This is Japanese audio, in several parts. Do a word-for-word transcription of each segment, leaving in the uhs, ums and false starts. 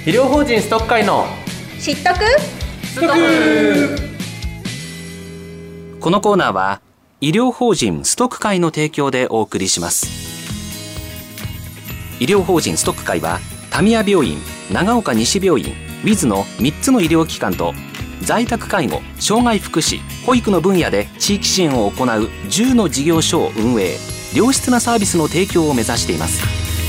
医療法人ストック会の知っとくストック。 このコーナーは医療法人ストック会の提供でお送りします。医療法人ストック会はタミヤ病院、長岡西病院、ウィズのみっつの医療機関と在宅介護、障害福祉、保育の分野で地域支援を行うじゅうの事業所を運営、良質なサービスの提供を目指しています。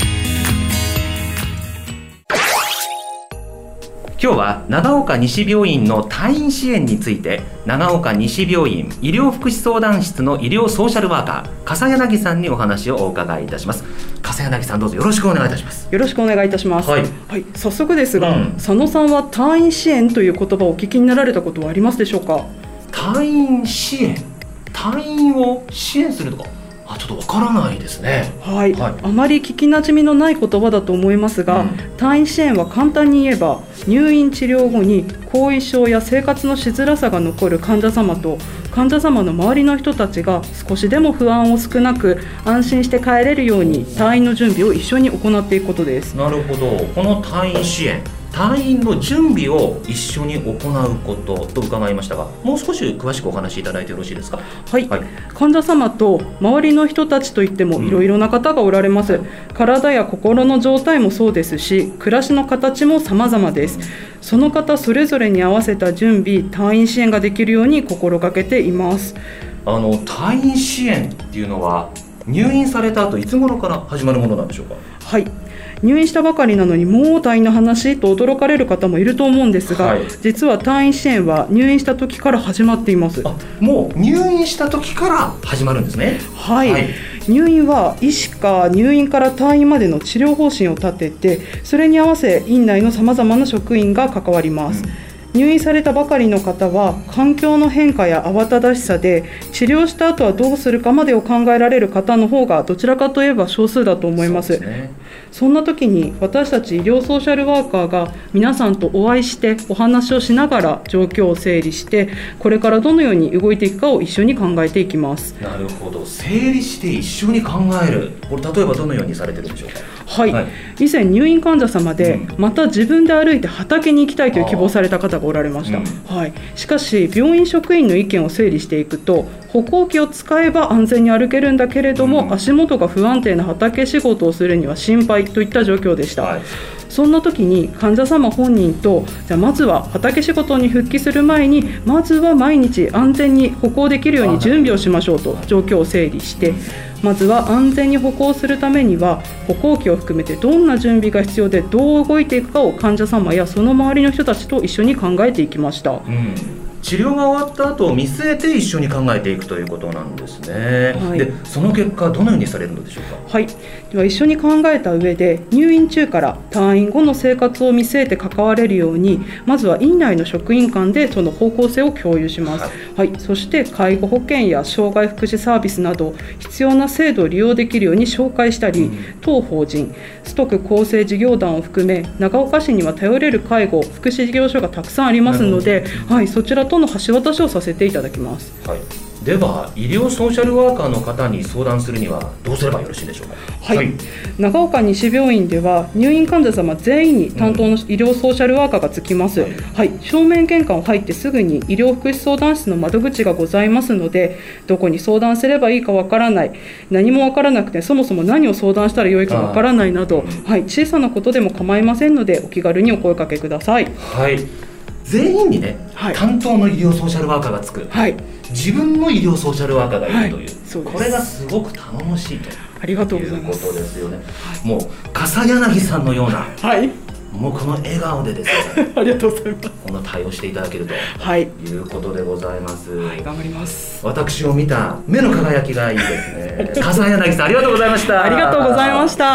今日は長岡西病院の退院支援について、長岡西病院医療福祉相談室の医療ソーシャルワーカー笠柳さんにお話をお伺いいたします。笠柳さん、どうぞよろしくお願いいたします。 よろしくお願いいたします。 はいはい、早速ですが、 うん、 佐野さんは退院支援という言葉をお聞きになられたことはありますでしょうか？ 退院支援、退院を支援するとか、あ、ちょっとわからないですね。 はい、 はい、 あまり聞きなじみのない言葉だと思いますが、うん、退院支援は簡単に言えば、入院治療後に後遺症や生活のしづらさが残る患者様と患者様の周りの人たちが少しでも不安を少なく安心して帰れるように退院の準備を一緒に行っていくことです。 なるほど。この退院支援、退院の準備を一緒に行うことと伺いましたが、もう少し詳しくお話しいただいてよろしいですか？ はい、はい、患者様と周りの人たちといってもいろいろな方がおられます、うん、体や心の状態もそうですし、暮らしの形も様々です。その方それぞれに合わせた準備、退院支援ができるように心がけています。 あの退院支援っていうのは入院された後いつ頃から始まるものなんでしょうか？ はい、入院したばかりなのにもう退院の話と驚かれる方もいると思うんですが、はい、実は退院支援は入院した時から始まっています。 あ、もう入院した時から始まるんですね。 はい、はい、入院は医師か入院から退院までの治療方針を立てて、それに合わせ院内のさまざまな職員が関わります。うん、入院されたばかりの方は環境の変化や慌ただしさで治療した後はどうするかまでを考えられる方の方がどちらかといえば少数だと思います。 そうですね。そんな時に私たち医療ソーシャルワーカーが皆さんとお会いしてお話をしながら状況を整理して、これからどのように動いていくかを一緒に考えていきます。 なるほど。整理して一緒に考える、これ例えばどのようにされてるんでしょうか？ はい、はい、以前入院患者様で、うん、また自分で歩いて畑に行きたいという希望された方がおられました。うん、はい、しかし病院職員の意見を整理していくと、歩行器を使えば安全に歩けるんだけれども、うん、足元が不安定な畑仕事をするには心配といった状況でした。はい、そんな時に患者様本人と、じゃあまずは畑仕事に復帰する前にまずは毎日安全に歩行できるように準備をしましょうと状況を整理して、まずは安全に歩行するためには歩行器を含めてどんな準備が必要でどう動いていくかを患者様やその周りの人たちと一緒に考えていきました。うん、 治療が終わった後を見据えて一緒に考えていくということなんですね。はい、でその結果どのようにされるのでしょうか？はい、 では一緒に考えた上で入院中から退院後の生活を見据えて関われるように、まずは院内の職員間でその方向性を共有します。はい、はい、そして介護保険や障害福祉サービスなど必要な制度を利用できるように紹介したり、うん、当法人ストック厚生事業団を含め長岡市には頼れる介護福祉事業所がたくさんありますので、はい、そちらとの橋渡しをさせていただきます。 はい、では医療ソーシャルワーカーの方に相談するにはどうすればよろしいでしょうか？ はい、はい、長岡西病院では入院患者様全員に担当の医療ソーシャルワーカーがつきます。うん、はい、正面玄関を入ってすぐに医療福祉相談室の窓口がございますので、どこに相談すればいいかわからない、何もわからなくてそもそも何を相談したらよいかわからないなど、はい、小さなことでも構いませんのでお気軽にお声かけください。 はい、全員にね、はい、担当の医療ソーシャルワーカーがつく、はい、自分の医療ソーシャルワーカーがいるという、はい、そうです。これがすごく頼もしいとありがとうございます。 いうことですよね。はい、もう笠柳さんのような、 はい、 もうこの笑顔でですねありがとうございます。 この対応していただけると、 はい、 いうことでございます。 はい、頑張ります。 私を見た目の輝きがいいですね笠柳さん、ありがとうございました。 ありがとうございました。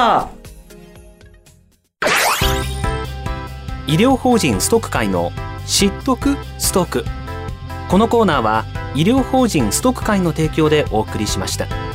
医療法人ストック会の知っとくストック。このコーナーは医療法人ストック会の提供でお送りしました。